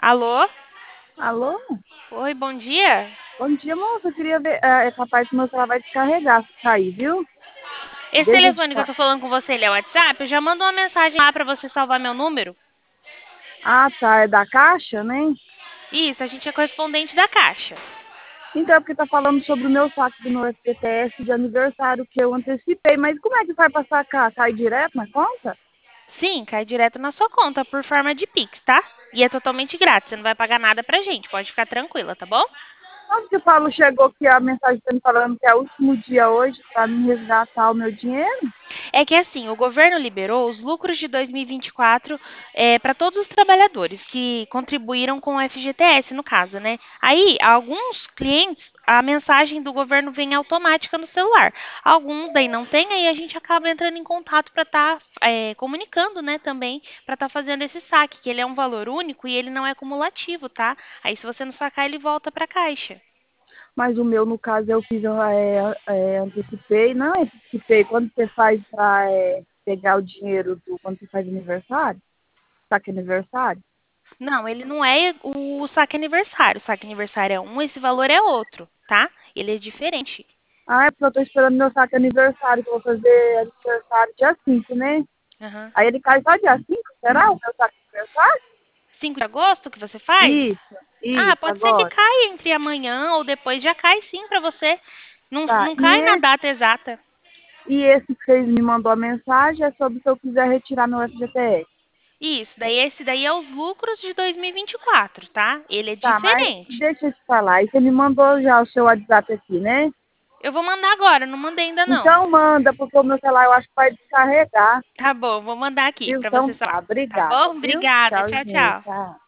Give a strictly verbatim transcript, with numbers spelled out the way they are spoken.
Alô? Alô? Oi, bom dia. Bom dia, moça. Eu queria ver. É, é capaz que meu celular vai descarregar se cair, viu? Esse Deixa eu te telefone que eu falar. tô falando com você, ele é o WhatsApp? Eu já mando uma mensagem lá pra você salvar meu número. Ah, tá. É da caixa, né? Isso, a gente é correspondente da Caixa. Então é porque tá falando sobre o meu saque do meu F G T S de aniversário que eu antecipei. Mas como é que vai pra sacar? Cai direto na conta? Sim, cai direto na sua conta por forma de Pix, tá? E é totalmente grátis, você não vai pagar nada pra gente, pode ficar tranquila, tá bom? Onde que o Paulo chegou que a mensagem tá me falando que é o último dia hoje pra me resgatar o meu dinheiro? É que assim, o governo liberou os lucros de dois mil e vinte e quatro para todos os trabalhadores que contribuíram com o F G T S, no caso, né? Aí, alguns clientes, a mensagem do governo vem automática no celular. Alguns daí não tem, aí a gente acaba entrando em contato para estar comunicando, né, também, para estar fazendo esse saque, que ele é um valor único e ele não é cumulativo, tá? Aí, se você não sacar, ele volta para a Caixa. Mas o meu, no caso, eu fiz, é, é, antecipei. Não antecipei. Quando você faz pra é, pegar o dinheiro do. Quando você faz aniversário? Saque aniversário? Não, ele não é o saque aniversário. O saque aniversário é um, esse valor é outro, tá? Ele é diferente. Ah, é porque eu tô esperando meu saque aniversário, que eu vou fazer aniversário dia cinco, né? Aham. Aí ele cai só dia cinco, será o meu saque aniversário? cinco de agosto que você faz? Isso, Ah, isso, pode ser que agora. caia entre amanhã ou depois, já cai sim pra você. Não, Tá, não e cai na esse, data exata. e esse que vocês me mandou a mensagem é sobre se eu quiser retirar meu F G T S. Isso, daí esse daí é os lucros de dois mil e vinte e quatro, tá? Ele é Tá, mas diferente. deixa eu te falar. E você me mandou já o seu WhatsApp aqui, né? Eu vou mandar agora, não mandei ainda não. Então manda, porque o meu celular eu acho que vai descarregar. Tá bom, vou mandar aqui Viu? pra Então você tá, só. Tá obrigada, bom? viu? Obrigada. Tchau, Tchauzinho, tchau. tchau.